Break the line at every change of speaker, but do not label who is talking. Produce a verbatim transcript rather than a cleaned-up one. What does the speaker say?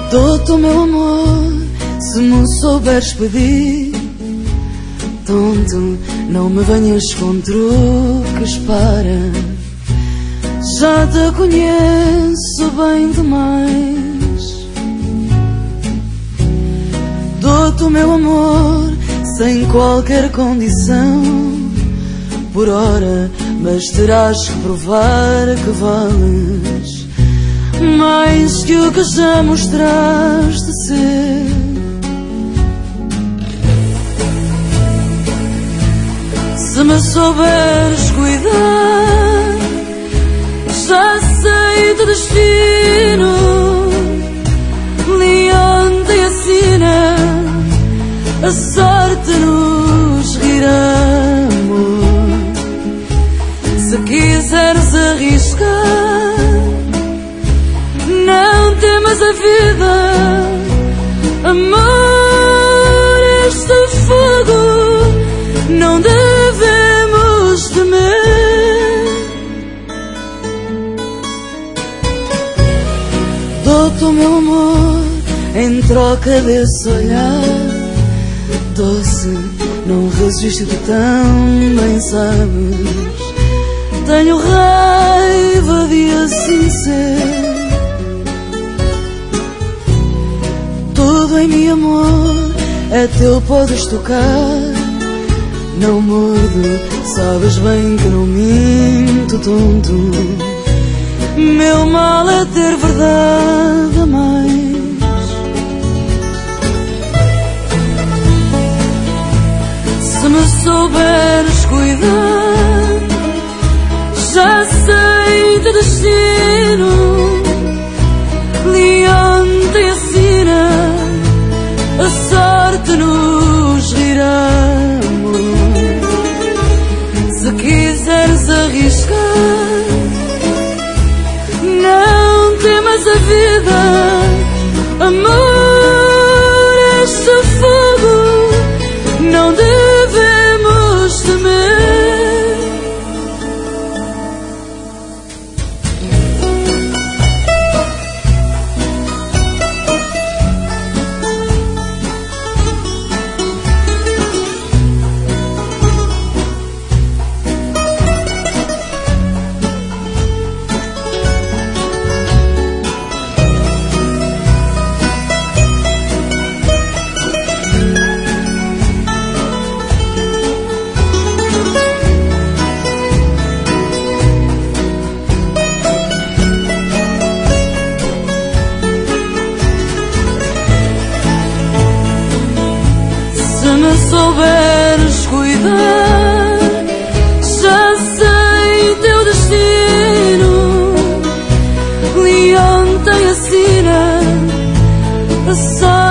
Dou-te o meu amor, se me souberes pedir. Tonto, não me venhas com truques, para. Já te conheço bem demais. Dou-te o meu amor, sem qualquer condição. Por hora, mas terás que provar que vales mais que o que já mostraste ser. Se me souberes cuidar, já sei do destino. Leão tem a sina, a sorte nos rirá, amor. Se quiseres arriscar, não temas a vida, amor. Este fogo não devemos temer. Dou-te o meu amor em troca desse olhar doce, não resisto-te tão bem, sabes. Tenho raiva de assim ser. Tudo em mim, amor, é teu, podes tocar. Não mordo, sabes bem que não minto, tonto. Meu mal é ter verdade a mais. Se me souberes cuidar, já sei do destino. Leão tem a sina, a sorte nos rirá, amor. Se quiseres arriscar, não temas a vida, amor. Este fogo não devemos temer. Se me souberes cuidar, já sei teu destino. Leão tem a sina, a sorte